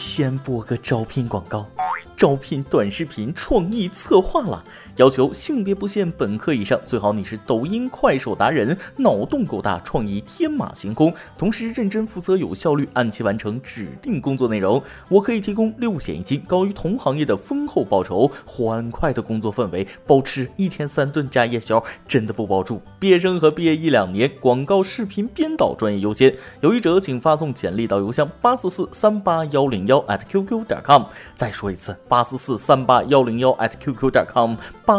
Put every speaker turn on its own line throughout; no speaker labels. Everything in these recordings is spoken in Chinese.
先播个招聘广告。招聘短视频创意策划了，要求性别不限，本科以上，最好你是抖音、快手达人，脑洞够大，创意天马行空，同时认真负责、有效率，按期完成指定工作内容。我可以提供6险1金，高于同行业的丰厚报酬，欢快的工作氛围，包吃1天3顿加夜宵，真的不包住。毕业生和毕业1-2年，广告视频编导专业优先。有意者请发送简历到邮箱844381001@qq.com。再说一次。844381001@qq.com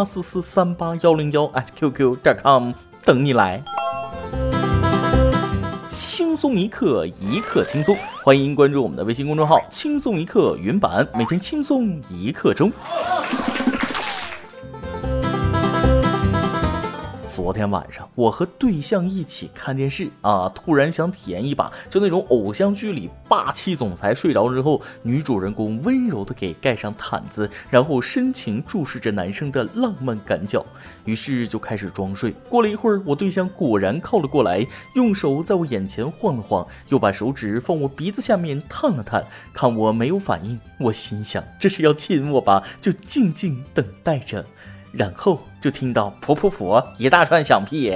844381001@qq.com 等你来。轻松一刻，一刻轻松，欢迎关注我们的微信公众号轻松一刻云版，每天轻松1刻钟。昨天晚上我和对象一起看电视啊，突然想体验一把就那种偶像剧里霸气总裁睡着之后，女主人公温柔的给盖上毯子，然后深情注视着男生的浪漫感脚，于是就开始装睡。过了一会儿，我对象果然靠了过来，用手在我眼前晃了晃，又把手指放我鼻子下面探了探，看我没有反应，我心想这是要亲我吧，就静静等待着。然后就听到婆婆婆一大串响屁。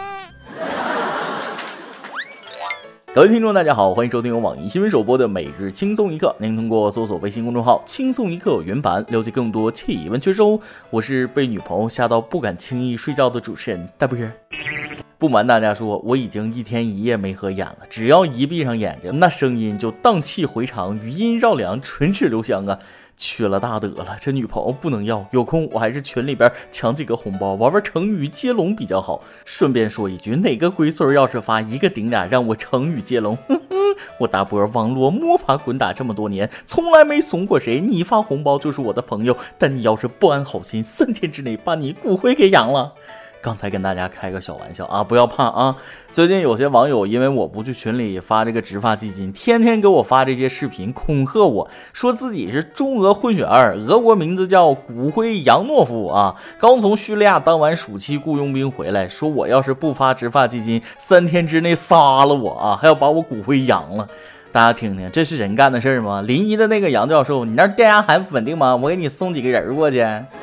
各位听众大家好，欢迎收听由网易新闻首播的每日轻松一刻，您通过搜索微信公众号轻松一刻原版了解更多气温趣事。我是被女朋友吓到不敢轻易睡觉的主持人大波。不瞒大家说，我已经1天1夜没合眼了，只要一闭上眼睛，那声音就荡气回肠，余音绕梁，唇齿留香啊。缺了大德了，这女朋友不能要，有空我还是群里边抢几个红包，玩玩成语接龙比较好。顺便说一句，哪个龟孙要是发一个顶俩让我成语接龙，我大波网络摸爬滚打这么多年，从来没怂过谁，你发红包就是我的朋友，但你要是不安好心，3天之内把你骨灰给扬了。刚才跟大家开个小玩笑啊，不要怕啊。最近有些网友因为我不去群里发这个植发基金，天天给我发这些视频恐吓我，说自己是中俄混血儿，俄国名字叫骨灰扬诺夫啊，刚从叙利亚当完暑期雇佣兵回来，说我要是不发植发基金，3天之内杀了我啊，还要把我骨灰扬了。大家听听，这是人干的事吗？临沂的那个杨教授，你那电压还不稳定吗？我给你送几个人过去。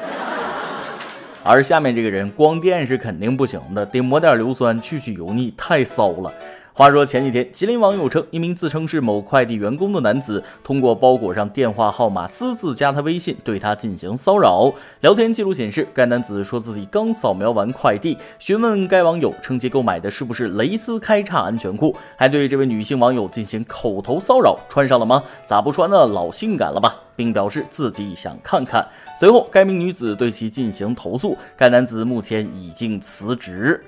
而下面这个人光电是肯定不行的，得抹点硫酸去油腻，太骚了。话说前几天，吉林网友称，一名自称是某快递员工的男子，通过包裹上电话号码私自加他微信，对他进行骚扰。聊天记录显示，该男子说自己刚扫描完快递，询问该网友称其购买的是不是蕾丝开叉安全裤，还对这位女性网友进行口头骚扰，穿上了吗？咋不穿呢？老性感了吧？并表示自己想看看。随后，该名女子对其进行投诉，该男子目前已经辞职。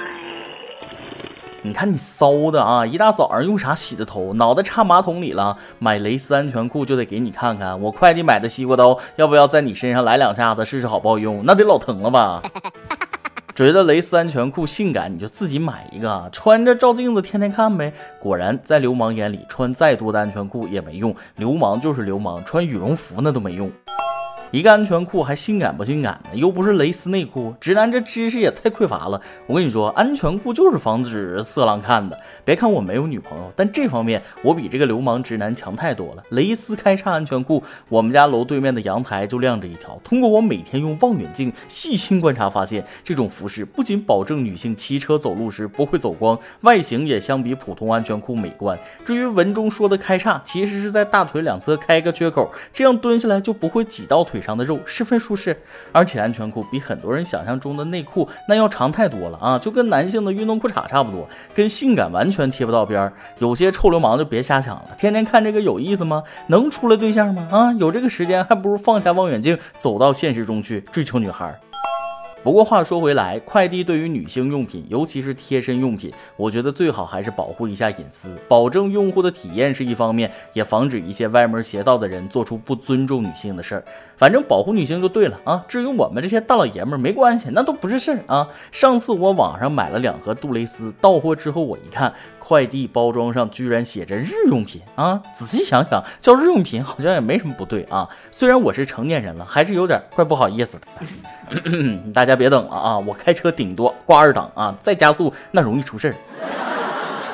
你看你骚的啊！一大早上用啥洗的头？脑袋插马桶里了？买蕾丝安全裤就得给你看看，我快递买的西瓜刀，要不要在你身上来2下子试试好不好用？那得老疼了吧？觉得蕾丝安全裤性感，你就自己买一个，穿着照镜子天天看呗。果然，在流氓眼里，穿再多的安全裤也没用，流氓就是流氓，穿羽绒服那都没用。一个安全裤还性感不性感呢？又不是蕾丝内裤，直男这知识也太匮乏了。我跟你说，安全裤就是防止色狼看的。别看我没有女朋友，但这方面我比这个流氓直男强太多了。蕾丝开叉安全裤，我们家楼对面的阳台就晾着一条。通过我每天用望远镜细心观察发现，这种服饰不仅保证女性骑车走路时不会走光，外形也相比普通安全裤美观。至于文中说的开叉，其实是在大腿两侧开个缺口，这样蹲下来就不会挤到腿上的肉，十分舒适。而且安全裤比很多人想象中的内裤那要长太多了啊，就跟男性的运动裤衩差不多，跟性感完全贴不到边儿。有些臭流氓就别瞎想了，天天看这个有意思吗？能出来对象吗？啊，有这个时间还不如放下望远镜走到现实中去追求女孩。不过话说回来，快递对于女性用品，尤其是贴身用品，我觉得最好还是保护一下隐私，保证用户的体验是一方面，也防止一些歪门邪道的人做出不尊重女性的事儿。反正保护女性就对了啊，至于我们这些大老爷们没关系，那都不是事儿啊。上次我网上买了2盒杜蕾斯，到货之后我一看，快递包装上居然写着日用品啊！仔细想想，叫日用品好像也没什么不对啊。虽然我是成年人了，还是有点怪不好意思的。大家别等了啊，我开车顶多挂2档啊，再加速那容易出事儿。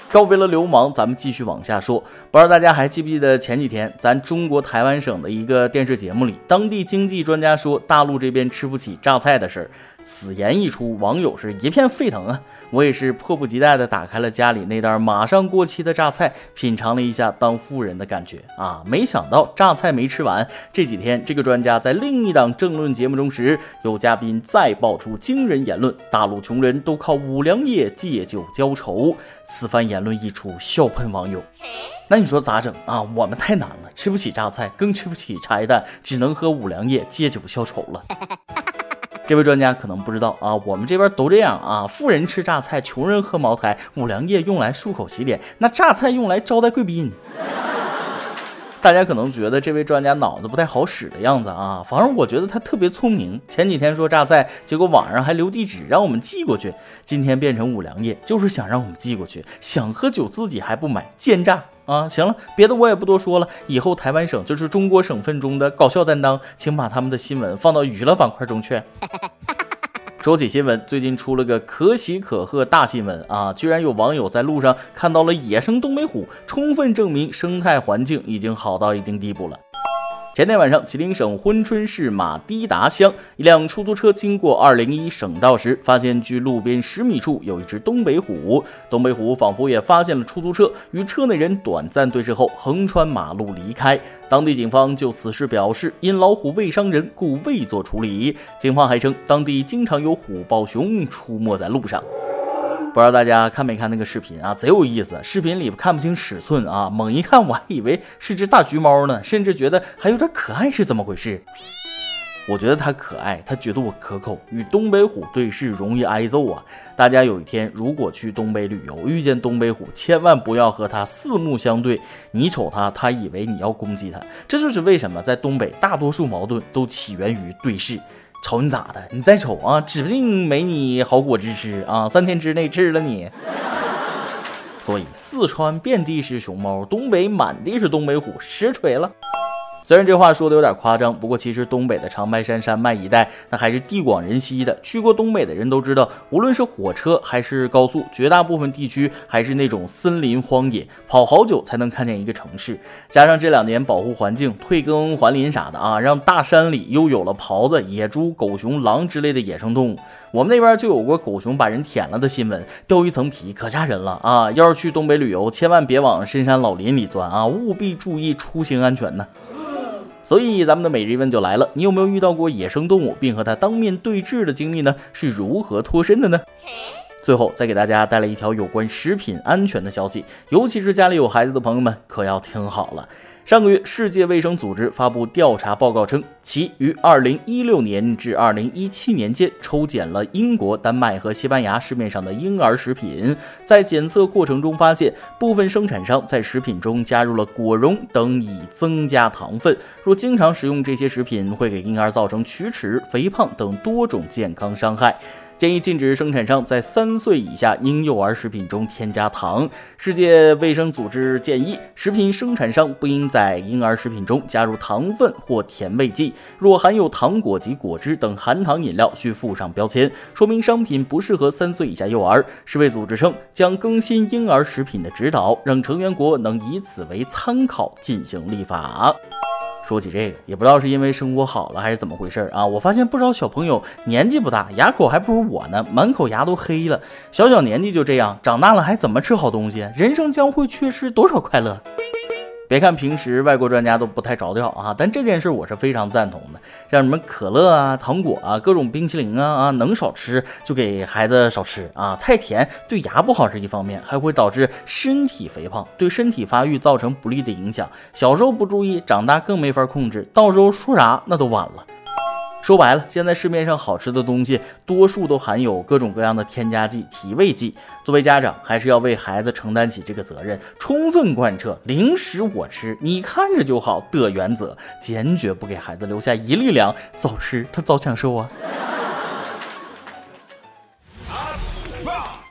告别了流氓，咱们继续往下说。不知道大家还记不记得前几天咱中国台湾省的一个电视节目里，当地经济专家说大陆这边吃不起榨菜的事儿。此言一出，网友是一片沸腾啊！我也是迫不及待地打开了家里那袋马上过期的榨菜，品尝了一下当富人的感觉啊！没想到榨菜没吃完，这几天这个专家在另一档政论节目中时，有嘉宾再爆出惊人言论：大陆穷人都靠五粮液借酒浇愁。此番言论一出，笑喷网友。那你说咋整啊？我们太难了，吃不起榨菜，更吃不起茶叶蛋，只能喝五粮液借酒消愁了。这位专家可能不知道啊，我们这边都这样啊，富人吃榨菜，穷人喝茅台，五粮液用来漱口洗脸，那榨菜用来招待贵宾。大家可能觉得这位专家脑子不太好使的样子啊，反正我觉得他特别聪明。前几天说榨菜，结果网上还留地址让我们寄过去，今天变成五粮液，就是想让我们寄过去，想喝酒自己还不买，奸诈啊！行了，别的我也不多说了，以后台湾省就是中国省份中的搞笑担当，请把他们的新闻放到娱乐板块中去。说起新闻，最近出了个可喜可贺大新闻啊！居然有网友在路上看到了野生东北虎，充分证明生态环境已经好到一定地步了。前天晚上，吉林省珲春市马堤达乡一辆出租车经过201省道时，发现距路边10米处有一只东北虎。东北虎仿佛也发现了出租车，与车内人短暂对视后横穿马路离开。当地警方就此事表示，因老虎未伤人，故未做处理。警方还称，当地经常有虎豹熊出没在路上。不知道大家看没看那个视频啊，贼有意思。视频里看不清尺寸啊，猛一看我还以为是只大橘猫呢，甚至觉得还有点可爱，是怎么回事？我觉得它可爱，它觉得我可口。与东北虎对视容易挨揍啊！大家有一天如果去东北旅游，遇见东北虎，千万不要和它四目相对。你瞅它，它以为你要攻击它。这就是为什么在东北大多数矛盾都起源于对视。瞅你咋的？你再瞅啊，指不定没你好果汁吃啊，3天之内吃了你。所以四川遍地是熊猫，东北满地是东北虎，实锤了。虽然这话说的有点夸张，不过其实东北的长白山山脉一带那还是地广人稀的。去过东北的人都知道，无论是火车还是高速，绝大部分地区还是那种森林荒野，跑好久才能看见一个城市。加上这2年保护环境、退耕还林啥的啊，让大山里又有了狍子、野猪、狗熊、狼之类的野生动物。我们那边就有过狗熊把人舔了的新闻，掉一层皮可吓人了啊！要是去东北旅游，千万别往深山老林里钻啊，务必注意出行安全呢。所以咱们的每日一问就来了，你有没有遇到过野生动物并和它当面对质的经历呢？是如何脱身的呢？最后再给大家带来一条有关食品安全的消息，尤其是家里有孩子的朋友们可要听好了。上个月，世界卫生组织发布调查报告称，其于2016年至2017年间抽检了英国、丹麦和西班牙市面上的婴儿食品，在检测过程中发现，部分生产商在食品中加入了果蓉等以增加糖分。若经常食用这些食品，会给婴儿造成龋齿、肥胖等多种健康伤害。建议禁止生产商在3岁以下婴幼儿食品中添加糖。世界卫生组织建议，食品生产商不应在婴儿食品中加入糖分或甜味剂。若含有糖果及果汁等含糖饮料，需附上标签，说明商品不适合3岁以下幼儿。世卫组织称，将更新婴儿食品的指导，让成员国能以此为参考进行立法。说起这个，也不知道是因为生活好了还是怎么回事啊！我发现不少小朋友年纪不大，牙口还不如我呢，满口牙都黑了。小年纪就这样，长大了还怎么吃好东西？人生将会缺失多少快乐？别看平时外国专家都不太着调啊，但这件事我是非常赞同的。像什么可乐啊、糖果啊、各种冰淇淋啊，能少吃就给孩子少吃啊。太甜对牙不好是一方面，还会导致身体肥胖，对身体发育造成不利的影响。小时候不注意，长大更没法控制，到时候说啥那都晚了。说白了，现在市面上好吃的东西多数都含有各种各样的添加剂、提味剂。作为家长，还是要为孩子承担起这个责任，充分贯彻零食我吃，你看着就好的原则，坚决不给孩子留下一粒粮，早吃他早享受啊。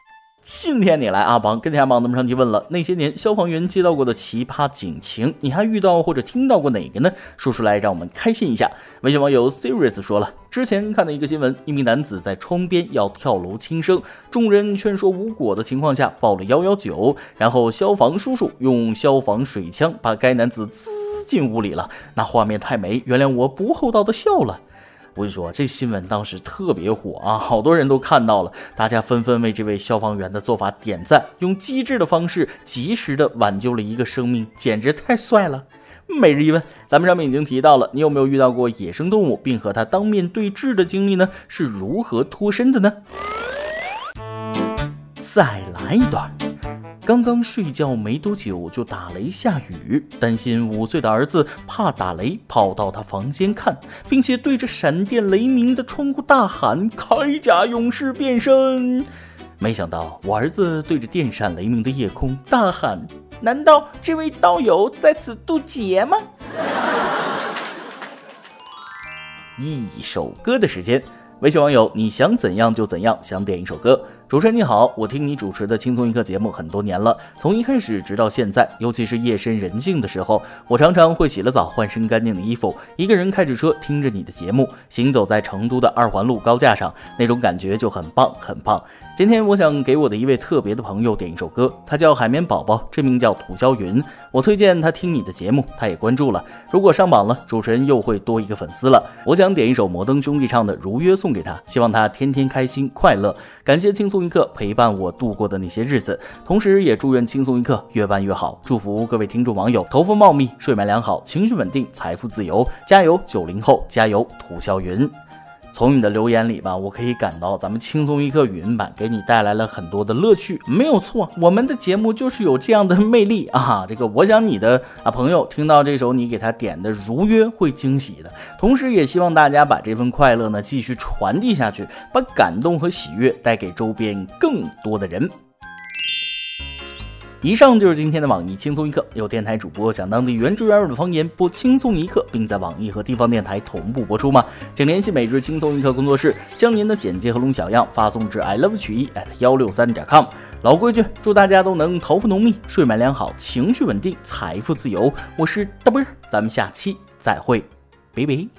信天你来啊！跟天榜咱们上提问了，那些年消防员接到过的奇葩警情，你还遇到或者听到过哪个呢？说出来让我们开心一下。微信网友 Serious 说了，之前看的一个新闻，一名男子在窗边要跳楼轻生，众人劝说无果的情况下报了119，然后消防叔叔用消防水枪把该男子滋进屋里了，那画面太美，原谅我不厚道的笑了。我跟你说，这新闻当时特别火啊，好多人都看到了，大家纷纷为这位消防员的做法点赞，用机智的方式及时的挽救了一个生命，简直太帅了。每日一问，咱们上面已经提到了，你有没有遇到过野生动物并和它当面对质的经历呢？是如何脱身的呢？再来一段。刚刚睡觉没多久就打雷下雨，担心5岁的儿子怕打雷，跑到他房间看，并且对着闪电雷鸣的窗户大喊：铠甲勇士变身。没想到我儿子对着电闪雷鸣的夜空大喊：难道这位道友在此渡劫吗？一首歌的时间，微信网友你想怎样就怎样，想点一首歌。主持人你好，我听你主持的轻松一刻节目很多年了，从一开始直到现在，尤其是夜深人静的时候，我常常会洗了澡，换身干净的衣服，一个人开着车听着你的节目，行走在成都的2环路高架上，那种感觉就很棒很棒。今天我想给我的一位特别的朋友点一首歌，他叫海绵宝宝，这名叫涂霄云，我推荐他听你的节目，他也关注了，如果上榜了，主持人又会多一个粉丝了。我想点一首摩登兄弟唱的《如约》送给他，希望他天天开心快乐。感谢轻松一刻陪伴我度过的那些日子，同时也祝愿轻松一刻越办越好，祝福各位听众网友头发茂密，睡眠良好，情绪稳定，财富自由，加油90后，加油涂霄云。从你的留言里吧，我可以感到咱们轻松一刻语音版给你带来了很多的乐趣，没有错，我们的节目就是有这样的魅力啊！这个我想你的朋友听到这首你给他点的如约会惊喜的，同时也希望大家把这份快乐呢继续传递下去，把感动和喜悦带给周边更多的人。以上就是今天的网易轻松一刻，有电台主播讲当地原汁原味的方言，播轻松一刻，并在网易和地方电台同步播出吗？请联系每日轻松一刻工作室，将您的简介和录小样发送至 iLoveChUyi@163.com。老规矩，祝大家都能头发浓密，睡眠良好，情绪稳定，财富自由。我是大波，咱们下期再会，拜拜。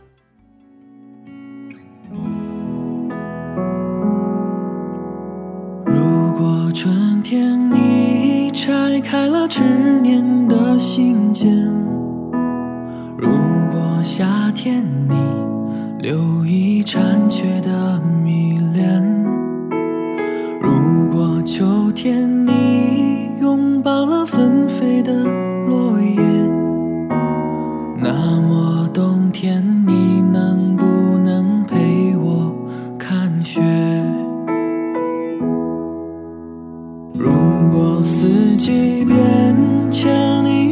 如果春天你拆开了执念的信笺，如果夏天你留意残缺的迷恋，如果秋天你拥抱了纷飞的落叶，那么冬天你能不能陪我看雪？如果四季变迁你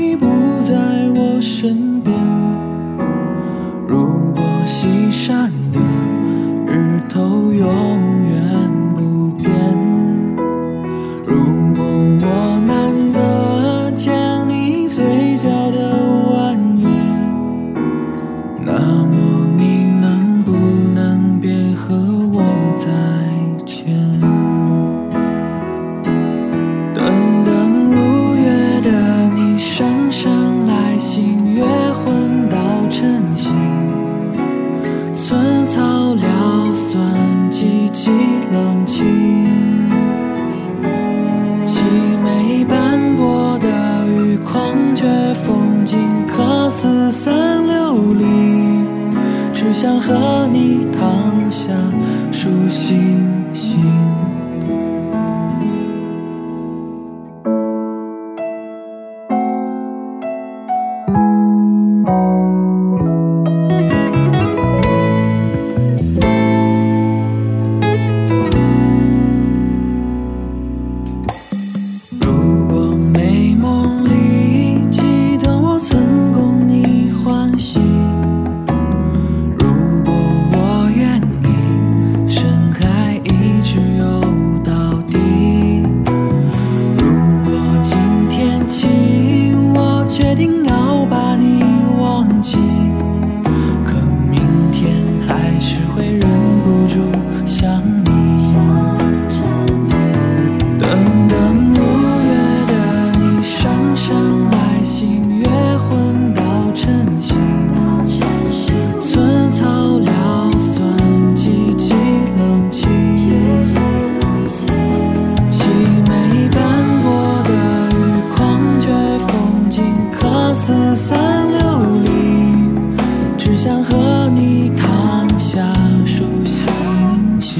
四散流离，只想和你躺下数星星。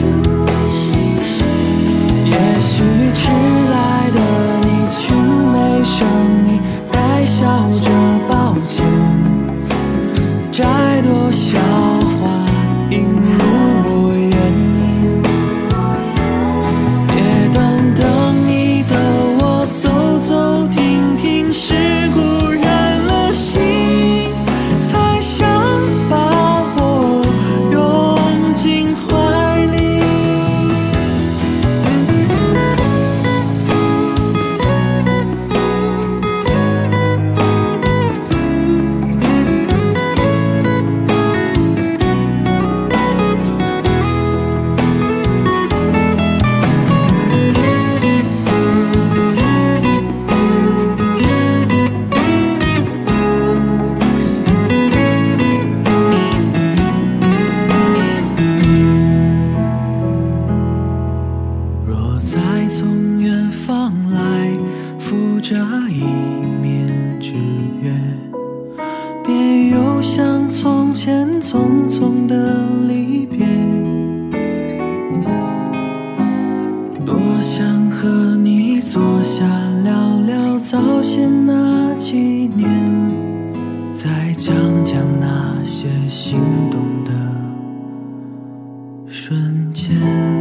也许迟来的你群美声，你带笑着抱歉，摘朵笑话映入我眼。也等等你的我走走停停，是故染了心，才想把我拥进怀里。若再从远方来，附着一面之约，别又像从前匆匆的离别。多想和你坐下聊聊早先那几年，再讲讲那些心动的瞬间。